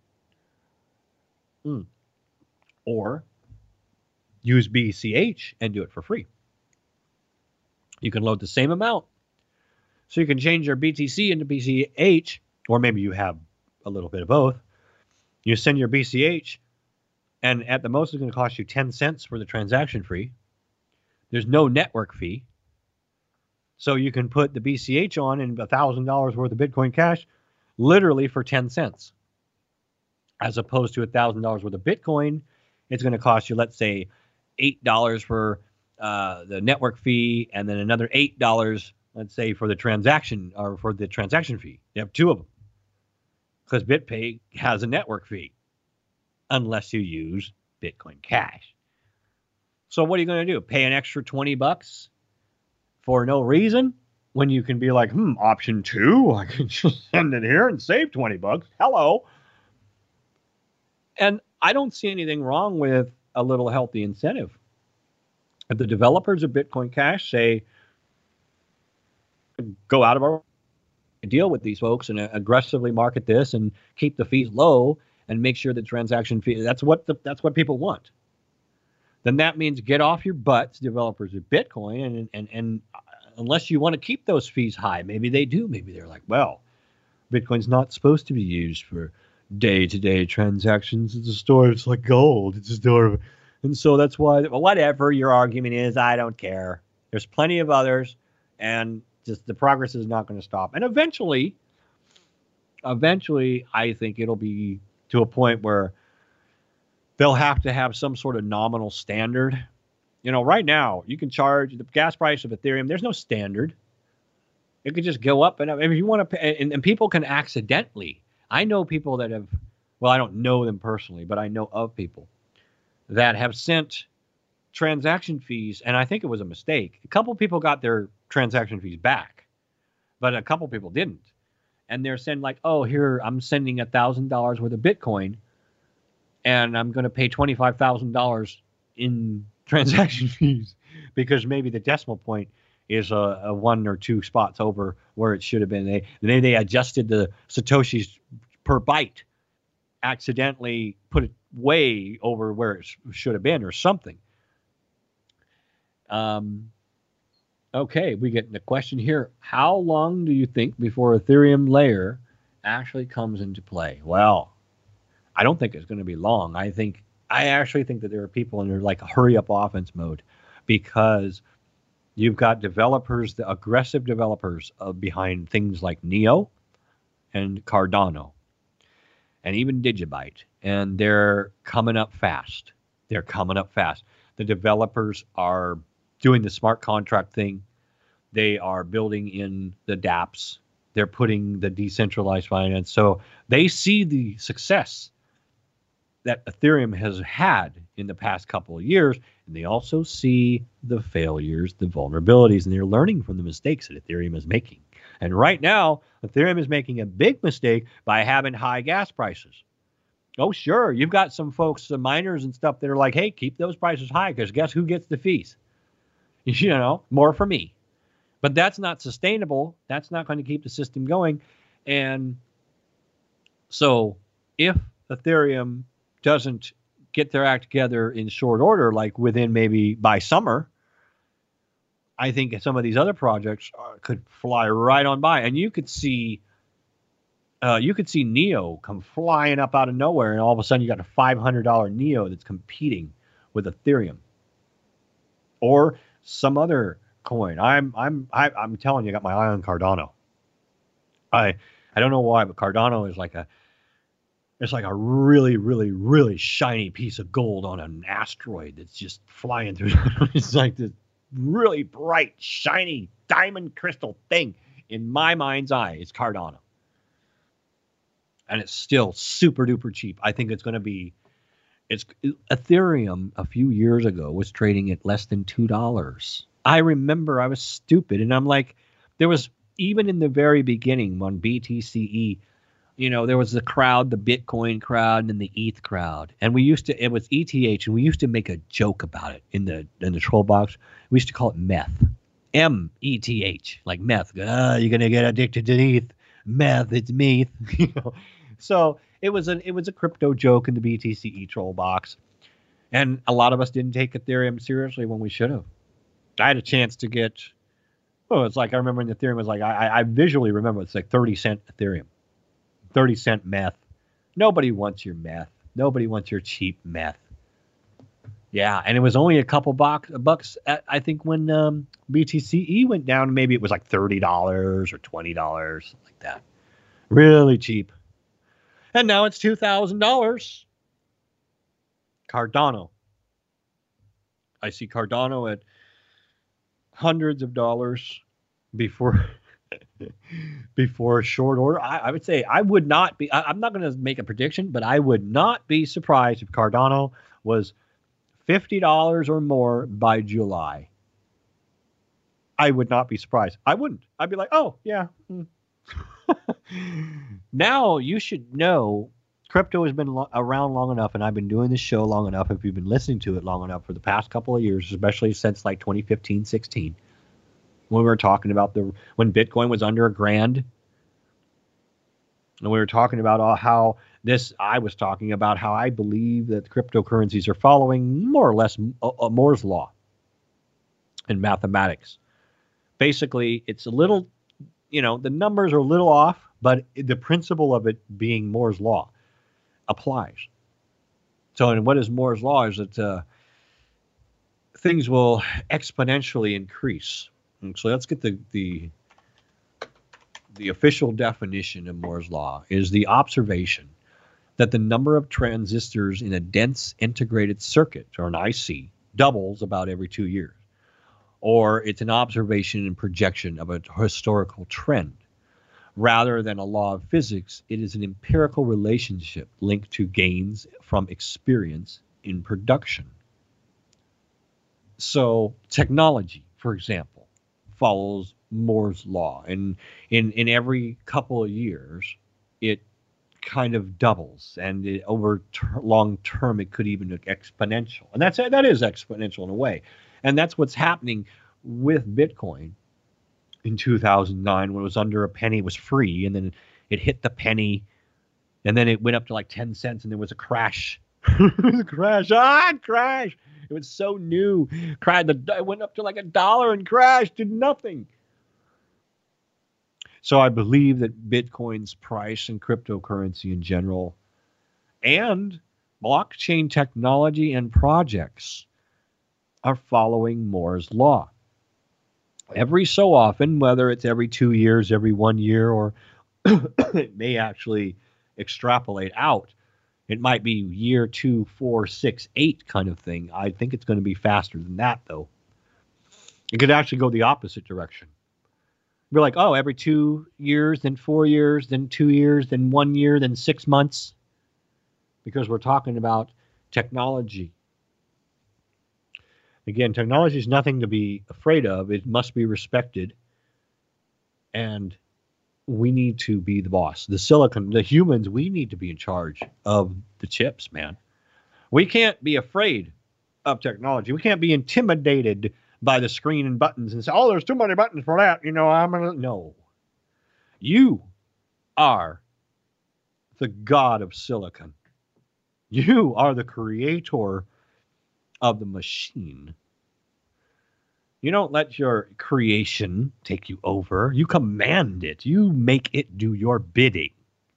Mm. Or use B C H and do it for free. You can load the same amount So you can change your B T C into B C H, or maybe you have a little bit of both. You send your B C H, and at the most it's going to cost you ten cents for the transaction fee. There's no network fee. So you can put the B C H on and one thousand dollars worth of Bitcoin Cash literally for ten cents. As opposed to one thousand dollars worth of Bitcoin, it's going to cost you, let's say, eight dollars for uh, the network fee, and then another eight dollars, let's say, for the transaction or for the transaction fee. You have two of them because BitPay has a network fee unless you use Bitcoin Cash. So what are you going to do? Pay an extra twenty bucks for no reason when you can be like, hmm, option two, I can just send it here and save twenty bucks. Hello. And I don't see anything wrong with a little healthy incentive. If the developers of Bitcoin Cash say, go out of our deal with these folks and aggressively market this and keep the fees low and make sure the transaction fee, that's what the, that's what people want. Then that means get off your butts, developers of Bitcoin, and and and unless you want to keep those fees high, maybe they do. Maybe they're like, well, Bitcoin's not supposed to be used for day-to-day transactions. It's a store. It's like gold. It's a store. And so that's why, well, whatever your argument is, I don't care. There's plenty of others, and just the progress is not going to stop. And eventually, eventually, I think it'll be to a point where they'll have to have some sort of nominal standard. You know, right now, you can charge the gas price of Ethereum. There's no standard. It could just go up. And if you want to pay, and, and people can accidentally, I know people that have, well, I don't know them personally, but I know of people that have sent transaction fees, and I think it was a mistake. A couple people got their transaction fees back, but a couple people didn't. And they're saying like, oh, here, I'm sending one thousand dollars worth of Bitcoin, and I'm going to pay twenty-five thousand dollars in transaction fees because maybe the decimal point is a, a one or two spots over where it should have been. They they, they adjusted the Satoshis per byte, accidentally put it way over where it sh- should have been or something. Um. Okay, we get the question here. How long do you think before Ethereum layer actually comes into play? Well, I don't think it's going to be long. I think I actually think that there are people in like a hurry up offense mode because you've got developers, the aggressive developers uh, behind things like Neo and Cardano and even Digibyte, and they're coming up fast. They're coming up fast. The developers are doing the smart contract thing. They are building in the dApps. They're putting the decentralized finance. So they see the success that Ethereum has had in the past couple of years, and they also see the failures, the vulnerabilities, and they're learning from the mistakes that Ethereum is making. And right now, Ethereum is making a big mistake by having high gas prices. Oh, sure, you've got some folks, the miners and stuff that are like, hey, keep those prices high because guess who gets the fees? You know, more for me. But that's not sustainable. That's not going to keep the system going. And so if Ethereum doesn't get their act together in short order, like within maybe by summer, I think some of these other projects uh, could fly right on by. And you could see uh, you could see Neo come flying up out of nowhere, and all of a sudden you got a five hundred dollars Neo that's competing with Ethereum. Or some other coin. I'm I'm I, I'm telling you, I got my eye on Cardano. I I don't know why, but Cardano is like a it's like a really really really shiny piece of gold on an asteroid that's just flying through. It's like this really bright, shiny diamond crystal thing. In my mind's eye, it's Cardano, and it's still super duper cheap. I think it's going to be. It's Ethereum a few years ago was trading at less than two dollars. I remember I was stupid, and I'm like, there was even in the very beginning on B T C E, you know, there was the crowd, the Bitcoin crowd, and the E T H crowd, and we used to it was E T H, and we used to make a joke about it in the in the troll box. We used to call it meth, M E T H, like meth. Ah, you're gonna get addicted to E T H, meth. It's meth, you know. So it was an it was a crypto joke in the B T C E troll box, and a lot of us didn't take Ethereum seriously when we should have. I had a chance to get Oh, it's like I remember when Ethereum was like, I, I visually remember it's like thirty cent Ethereum, thirty cent meth. Nobody wants your meth. Nobody wants your cheap meth. Yeah, and it was only a couple bucks, bucks at, I think, when um, B T C E went down. Maybe it was like thirty dollars or twenty dollars, something like that. Really cheap. And now it's two thousand dollars. Cardano. I see Cardano at hundreds of dollars before before a short order. I, I would say I would not be, I, I'm not going to make a prediction, but I would not be surprised if Cardano was fifty dollars or more by July. I would not be surprised. I wouldn't. I'd be like, oh, yeah. Mm. Now you should know crypto has been lo- around long enough, and I've been doing this show long enough. If you've been listening to it long enough for the past couple of years, especially since like twenty fifteen, sixteen, when we were talking about the when Bitcoin was under a grand, and we were talking about all how this, I was talking about how I believe that cryptocurrencies are following more or less a, a Moore's law in mathematics. Basically, it's a little, you know, the numbers are a little off, but the principle of it being Moore's law applies. So, and what is Moore's law is that uh, things will exponentially increase. And so let's get the, the the official definition of Moore's law is the observation that the number of transistors in a dense integrated circuit, or an I C, doubles about every two years. Or it's an observation and projection of a historical trend. Rather than a law of physics, it is an empirical relationship linked to gains from experience in production. So technology, for example, follows Moore's law. And in, in every couple of years, it kind of doubles. And it, over ter- long term, it could even look exponential. And that's that is exponential in a way. And that's what's happening with Bitcoin. In two thousand nine, when it was under a penny, it was free, and then it hit the penny, and then it went up to like ten cents, and there was a crash. a crash. Ah, it crashed. It was so new. Cried the it went up to like a dollar and crashed, did nothing. So I believe that Bitcoin's price and cryptocurrency in general, and blockchain technology and projects are following Moore's law. Every so often, whether it's every two years, every one year, or it may actually extrapolate out. It might be year two, four, six, eight kind of thing. I think it's going to be faster than that, though. It could actually go the opposite direction. We're like, oh, every two years, then four years, then two years, then one year, then six months. Because we're talking about technology. Again, technology is nothing to be afraid of. It must be respected. And we need to be the boss. The silicon, the humans, we need to be in charge of the chips, man. We can't be afraid of technology. We can't be intimidated by the screen and buttons and say, oh, there's too many buttons for that. You know, I'm going to... No. You are the god of silicon. You are the creator of the machine. You don't let your creation take you over. You command it. You make it do your bidding.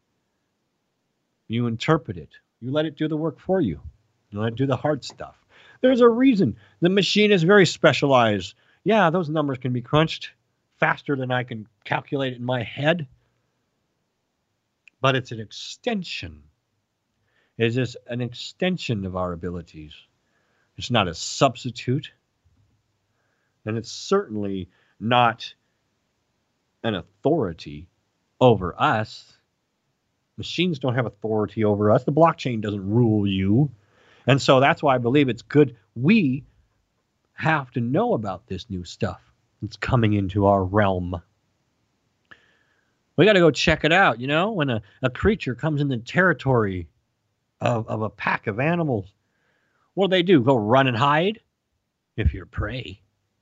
You interpret it. You let it do the work for you. You let it do the hard stuff. There's a reason. The machine is very specialized. Yeah, those numbers can be crunched faster than I can calculate it in my head. But it's an extension. It is an extension of our abilities. It's not a substitute. And it's certainly not an authority over us. Machines don't have authority over us. The blockchain doesn't rule you. And so that's why I believe it's good. We have to know about this new stuff that's coming into our realm. We got to go check it out. You know, when a, a creature comes in the territory of, of a pack of animals, what do they do? Go run and hide? If you're prey.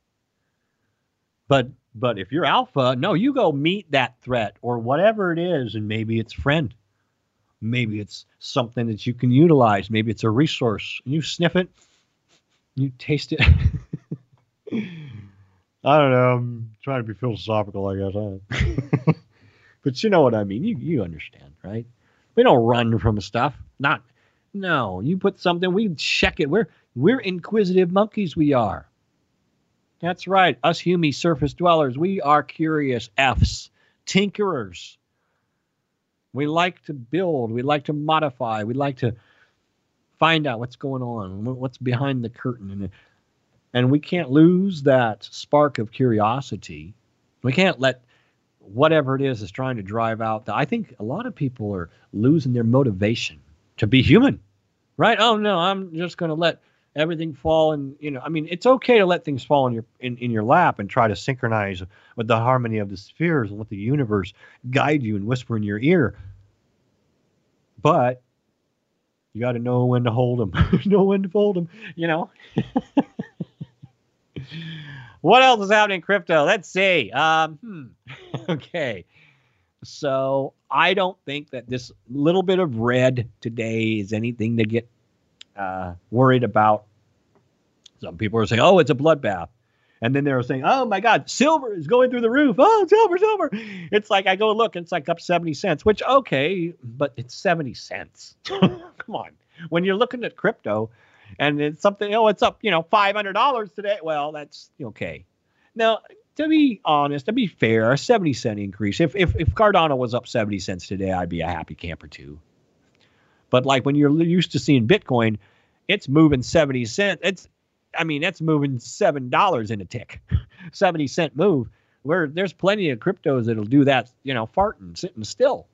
But but if you're alpha, no, you go meet that threat or whatever it is, and maybe it's friend. Maybe it's something that you can utilize. Maybe it's a resource. You sniff it. You taste it. I don't know. I'm trying to be philosophical, I guess. Huh? But you know what I mean. You you understand, right? We don't run from stuff. Not, no. You put something, we check it. We're we're inquisitive monkeys. We are. That's right. Us human surface dwellers. We are curious F's, tinkerers. We like to build. We like to modify. We like to find out what's going on, what's behind the curtain, and and we can't lose that spark of curiosity. We can't let whatever it is that's trying to drive out. The, I think a lot of people are losing their motivation to be human, right? Oh no, I'm just going to let everything fall, and you know, I mean, it's okay to let things fall in your in, in your lap and try to synchronize with the harmony of the spheres and let the universe guide you and whisper in your ear. But you got to know when to hold them, know when to fold them, you know. What else is happening in crypto? Let's see. Um, hmm. Okay. So I don't think that this little bit of red today is anything to get uh, worried about. Some people are saying, oh, it's a bloodbath. And then they're saying, oh, my God, silver is going through the roof. Oh, silver, silver. It's like I go look, it's like up seventy cents, which, okay, but it's seventy cents. Come on. When you're looking at crypto, and it's something, oh, it's up, you know, five hundred dollars today. Well, that's okay. Now, to be honest, to be fair, a seventy cent increase. If, if, if Cardano was up seventy cents today, I'd be a happy camper too. But like when you're used to seeing Bitcoin, it's moving seventy cents. It's, I mean, that's moving seven dollars in a tick. seventy cent move. Where there's plenty of cryptos that'll do that, you know, farting, sitting still.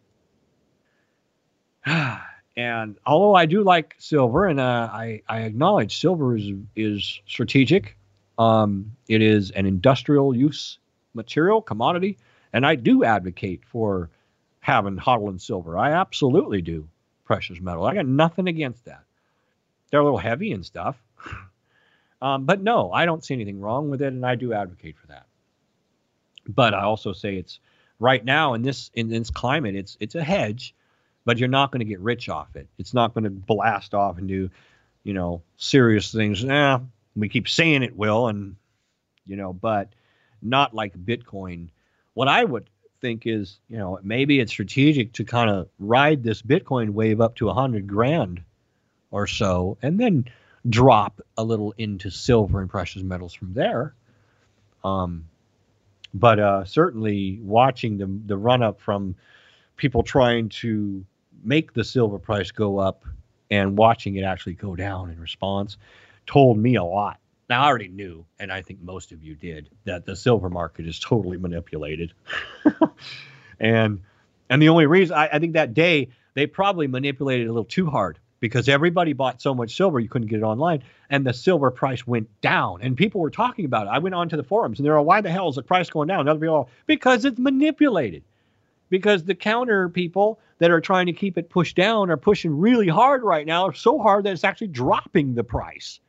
And although I do like silver, and uh, I, I acknowledge silver is is strategic, um, it is an industrial use material, commodity, and I do advocate for having hodl and silver. I absolutely do. Precious metal. I got nothing against that. They're a little heavy and stuff. um, but no, I don't see anything wrong with it, and I do advocate for that. But I also say it's right now in this in this climate, it's it's a hedge. But you're not going to get rich off it. It's not going to blast off and do, you know, serious things. Eh, we keep saying it will, and, you know, but not like Bitcoin. What I would think is, you know, maybe it's strategic to kind of ride this Bitcoin wave up to a hundred grand or so, and then drop a little into silver and precious metals from there. Um, but uh, certainly watching the the run up from people trying to make the silver price go up and watching it actually go down in response told me a lot. Now, I already knew, and I think most of you did, that the silver market is totally manipulated. and and the only reason, I, I think that day, they probably manipulated it a little too hard because everybody bought so much silver, you couldn't get it online, and the silver price went down. And people were talking about it. I went onto the forums, and they were, why the hell is the price going down? And other people, because it's manipulated. Because the counter people that are trying to keep it pushed down are pushing really hard right now, so hard that it's actually dropping the price.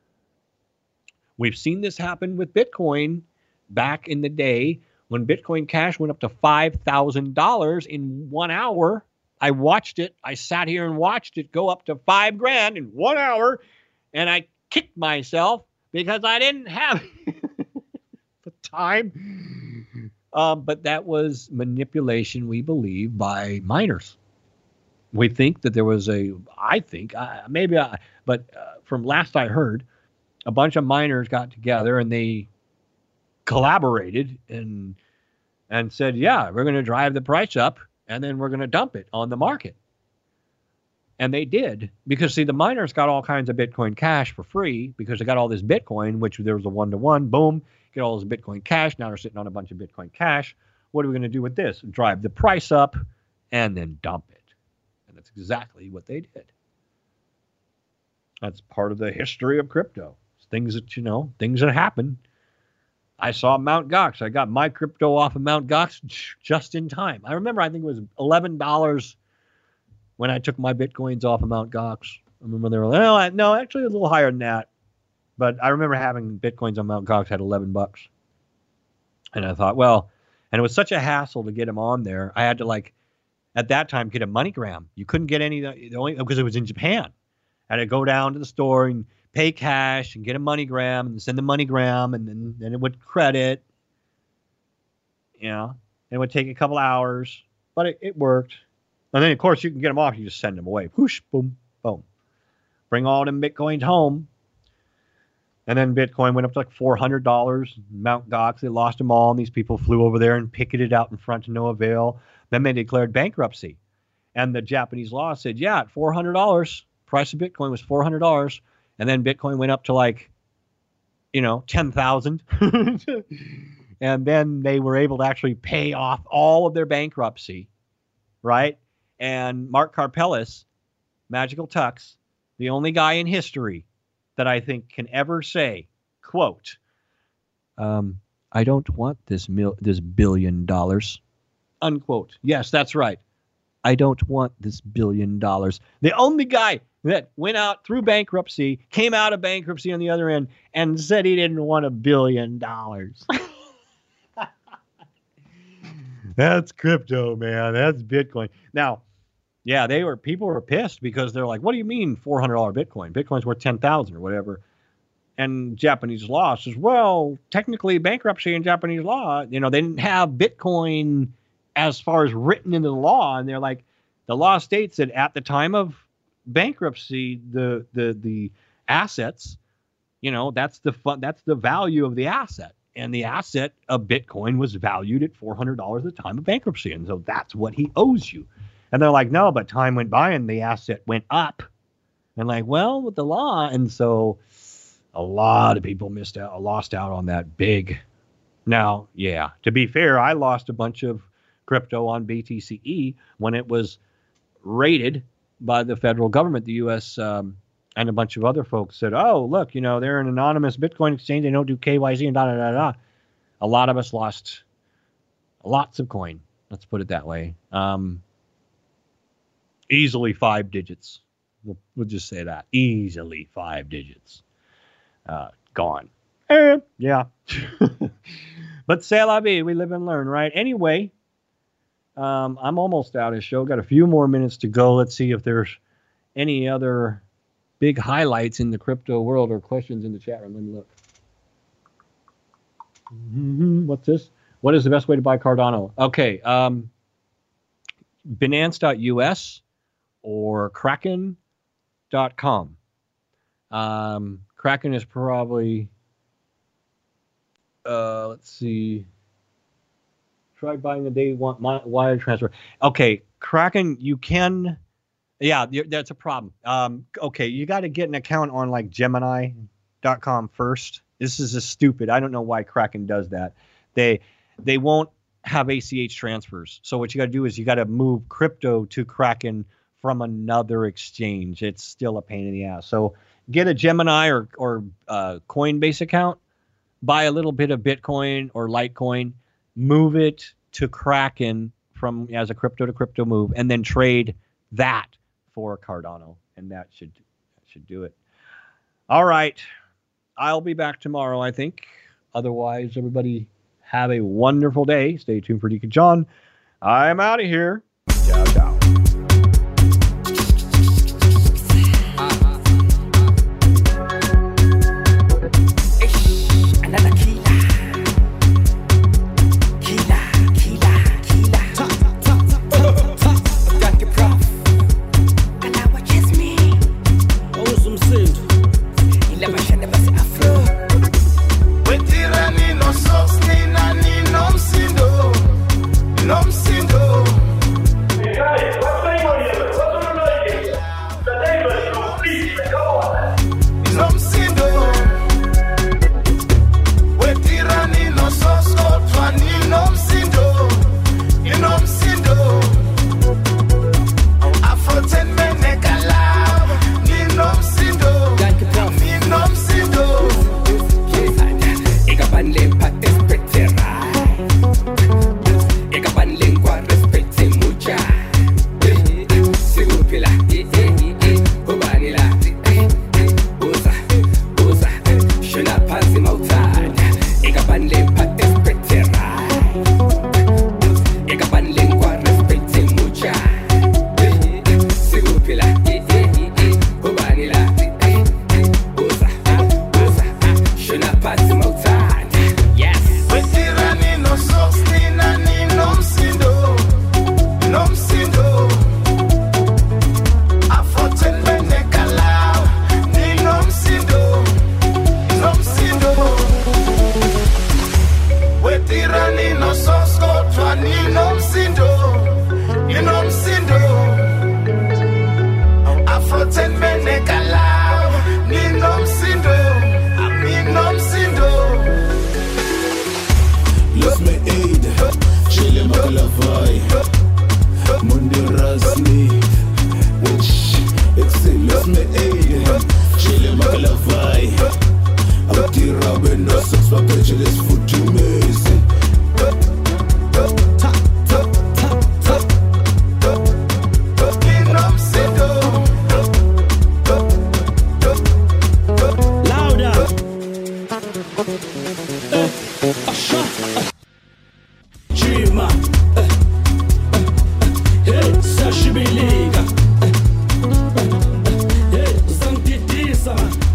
We've seen this happen with Bitcoin back in the day when Bitcoin Cash went up to five thousand dollars in one hour. I watched it. I sat here and watched it go up to five grand in one hour, and I kicked myself because I didn't have the time. Um, but that was manipulation, we believe, by miners. We think that there was a, I think, uh, maybe, I, but uh, from last I heard, a bunch of miners got together and they collaborated and and said, yeah, we're going to drive the price up and then we're going to dump it on the market. And they did, because, see, the miners got all kinds of Bitcoin Cash for free because they got all this Bitcoin, which there was a one-to-one, boom. Get all this Bitcoin Cash. Now they're sitting on a bunch of Bitcoin Cash. What are we going to do with this? Drive the price up and then dump it. And that's exactly what they did. That's part of the history of crypto. Things that, you know, things that happen. I saw Mount Gox. I got my crypto off of Mount Gox just in time. I remember, I think it was eleven dollars when I took my Bitcoins off of Mount Gox. I remember they were like, oh, no, actually a little higher than that. But I remember having Bitcoins on Mount Gox had eleven bucks. And I thought, well, and it was such a hassle to get them on there. I had to, like, at that time, get a MoneyGram. You couldn't get any, the only, because it was in Japan. I had to go down to the store and pay cash and get a MoneyGram and send the MoneyGram, and then, then it would credit. You know, it would take a couple hours, but it, it worked. And then, of course, you can get them off. You just send them away. Whoosh, boom, boom. Bring all them Bitcoins home. And then Bitcoin went up to like four hundred dollars. Mount Gox, they lost them all. And these people flew over there and picketed out in front to no avail. Then they declared bankruptcy. And the Japanese law said, yeah, at four hundred dollars, price of Bitcoin was four hundred dollars. And then Bitcoin went up to like, you know, ten thousand. And then they were able to actually pay off all of their bankruptcy, right? And Mark Karpelès, Magical Tux, the only guy in history that I think can ever say, quote, um, I don't want this mil- this billion dollars, unquote. Yes, that's right. I don't want this billion dollars. The only guy that went out through bankruptcy, came out of bankruptcy on the other end, and said he didn't want a billion dollars. That's crypto, man. That's Bitcoin. Now, yeah, they were people were pissed because they're like, what do you mean four hundred dollars Bitcoin? Bitcoin's worth ten thousand or whatever. And Japanese law says, well, technically bankruptcy in Japanese law, you know, they didn't have Bitcoin as far as written into the law. And they're like, the law states that at the time of bankruptcy, the the the assets, you know, that's the fun, that's the value of the asset. And the asset of Bitcoin was valued at four hundred dollars at the time of bankruptcy. And so that's what he owes you. And they're like, no, but time went by and the asset went up. And like, well, with the law. And so a lot of people missed out, lost out on that big. Now, yeah, to be fair, I lost a bunch of crypto on B T C E when it was raided by the federal government. The U S um, and a bunch of other folks said, oh, look, you know, they're an anonymous Bitcoin exchange. They don't do K Y C and da, da, da, da. A lot of us lost lots of coin. Let's put it that way. Um, easily five digits. We'll, we'll just say that. Easily five digits. Uh, gone. Eh, yeah. But c'est la vie. We live and learn, right? Anyway, um, I'm almost out of show. Got a few more minutes to go. Let's see if there's any other big highlights in the crypto world or questions in the chat room. Let me look. Mm-hmm. What's this? What is the best way to buy Cardano? Okay. Um, Binance dot U S or Kraken dot com. Um, Kraken is probably, uh, let's see. Try buying the day one wire transfer. Okay. Kraken, you can. Yeah, that's a problem. Um, okay, you got to get an account on like Gemini dot com first. This is just stupid. I don't know why Kraken does that. They they won't have A C H transfers. So what you got to do is you got to move crypto to Kraken from another exchange. It's still a pain in the ass. So get a Gemini or or uh, Coinbase account, buy a little bit of Bitcoin or Litecoin, move it to Kraken from as a crypto to crypto move, and then trade that for Cardano, and that should that should do it. All right, I'll be back tomorrow, I think. Otherwise, everybody have a wonderful day. Stay tuned for Deacon John. I'm out of here. Ciao, ciao. Yeah. je laisse foutre mais c'est Chima, hey, sashi me liga, hey, zantitisa,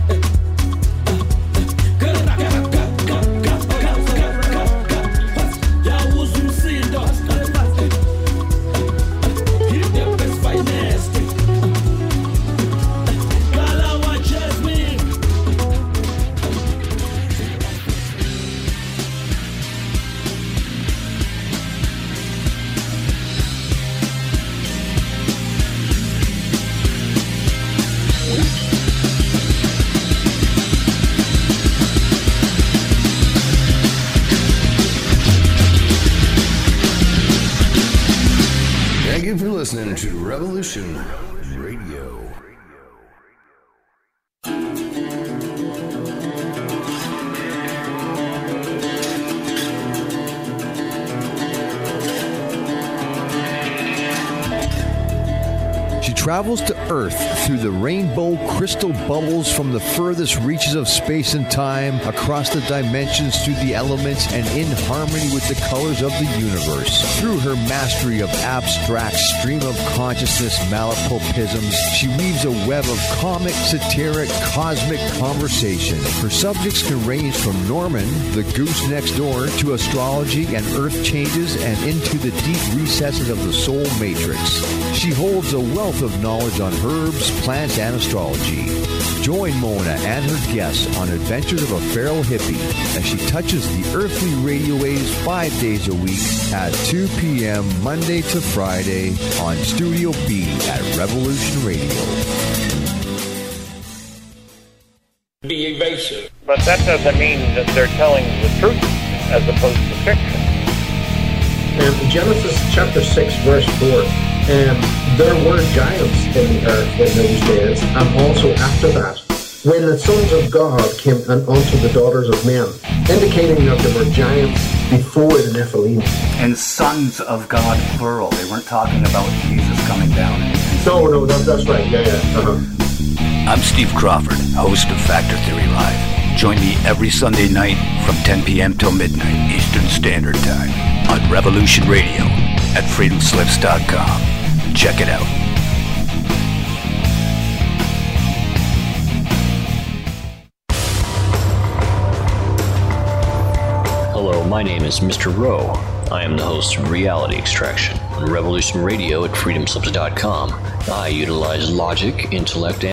ya uso um cido, hip hop is finest, Kalawa Jasmine. Thank you for listening to Revolution Radio. She travels to Earth through the rainbow crystal bubbles from the furthest reaches of space and time, across the dimensions through the elements, and in harmony with the colors of the universe. Through her mastery of abstract stream of consciousness malapropisms, she weaves a web of comic, satiric, cosmic conversation. Her subjects can range from Norman, the goose next door, to astrology and earth changes, and into the deep recesses of the soul matrix. She holds a wealth of knowledge on herbs, plants, and astrology. Join Mona and her guests on adventures of a feral hippie as she touches the earthly radio waves five days a week at two p.m. Monday to Friday on Studio B at Revolution Radio. Be evasive. But that doesn't mean that they're telling the truth as opposed to fiction. Um, Genesis chapter six, verse four. Um, there were giants in the earth in those days, and also after that, when the sons of God came and unto the daughters of men, indicating that there were giants before the Nephilim. And sons of God, plural. They weren't talking about Jesus coming down. And, and no, no, that, that's right. Yeah, yeah. Uh-huh. I'm Steve Crawford, host of Factor Theory Live. Join me every Sunday night from ten p.m. till midnight Eastern Standard Time on Revolution Radio at freedom slips dot com. Check it out. Hello, my name is Mister Rowe. I am the host of Reality Extraction on Revolution Radio at freedom slips dot com. I utilize logic, intellect, and